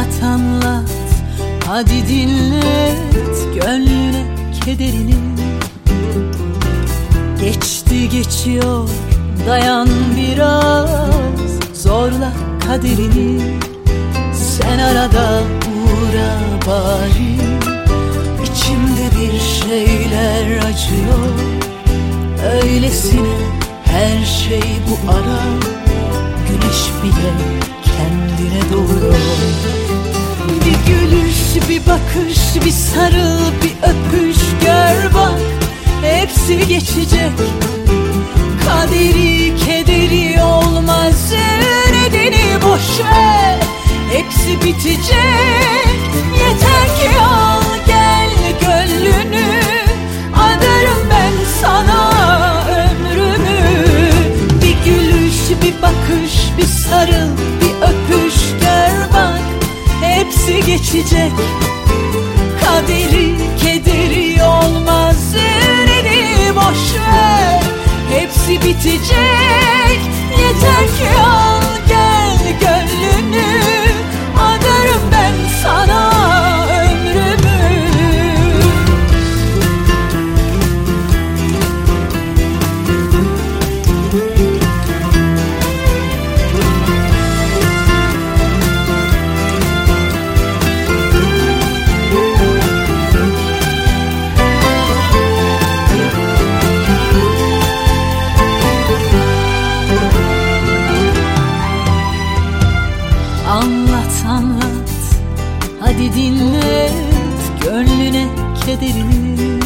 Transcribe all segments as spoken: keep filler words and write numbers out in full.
Anlat anlat, hadi dinlet gönlüne kederini. Geçti geçiyor, dayan biraz, zorla kaderini. Sen arada uğra bari, içimde bir şeyler acıyor. Öylesine her şey bu ara, güneş bile kendine doğuyor. Bir gülüş, bir bakış, bir sarıl, bir öpüş, gör bak hepsi geçecek. Kaderi kederi olmaz, nedeni boş ver, hepsi bitecek. Yeter ki al gel gönlünü, adarım ben sana ömrümü. Bir gülüş, bir bakış, bir sarıl, bir öpüş, gör bak hepsi geçecek. Kaderi kederi olmaz, nedeni boş ver, hepsi bitecek. Yeter ki al gel gönlünü, adarım ben sana ömrümü. Anlat anlat, hadi dinlet gönlüne kederini.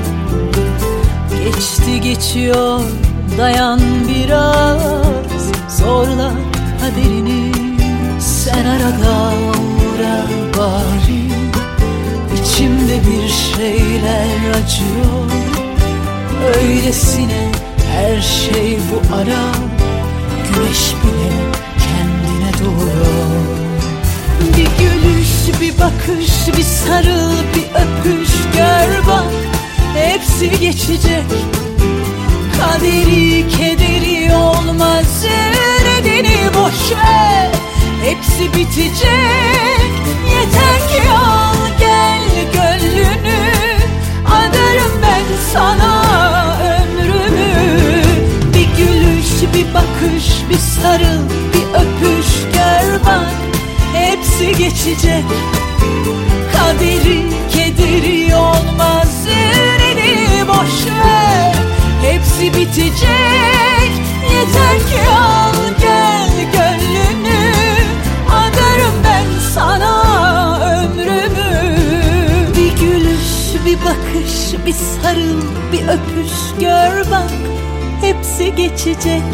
Geçti geçiyor, dayan biraz, zorla kaderini. Sen arada uğra bari, içimde bir şeyler acıyor. Öylesine her şey bu ara, güneş bile kendine doğuyor. Bir gülüş, bir bakış, bir sarıl, bir öpüş, gör bak hepsi geçecek. Kaderi kederi olmaz, nedeni boş ver, hepsi bitecek. Yeter ki al gel gönlünü, adarım ben sana ömrümü. Bir gülüş, bir bakış, bir sarıl, bir öpüş, gör bak hepsi geçecek. Kaderi kederi olmaz, nedeni boş ver, hepsi bitecek. Yeter ki al gel gönlünü, adarım ben sana ömrümü. Bir gülüş, bir bakış, bir sarıl, bir öpüş, gör bak hepsi geçecek.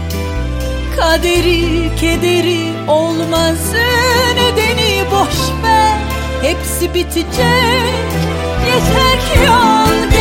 Kaderi kederi olmaz, nedeni boş ver, hepsi bitecek. Yeter ki al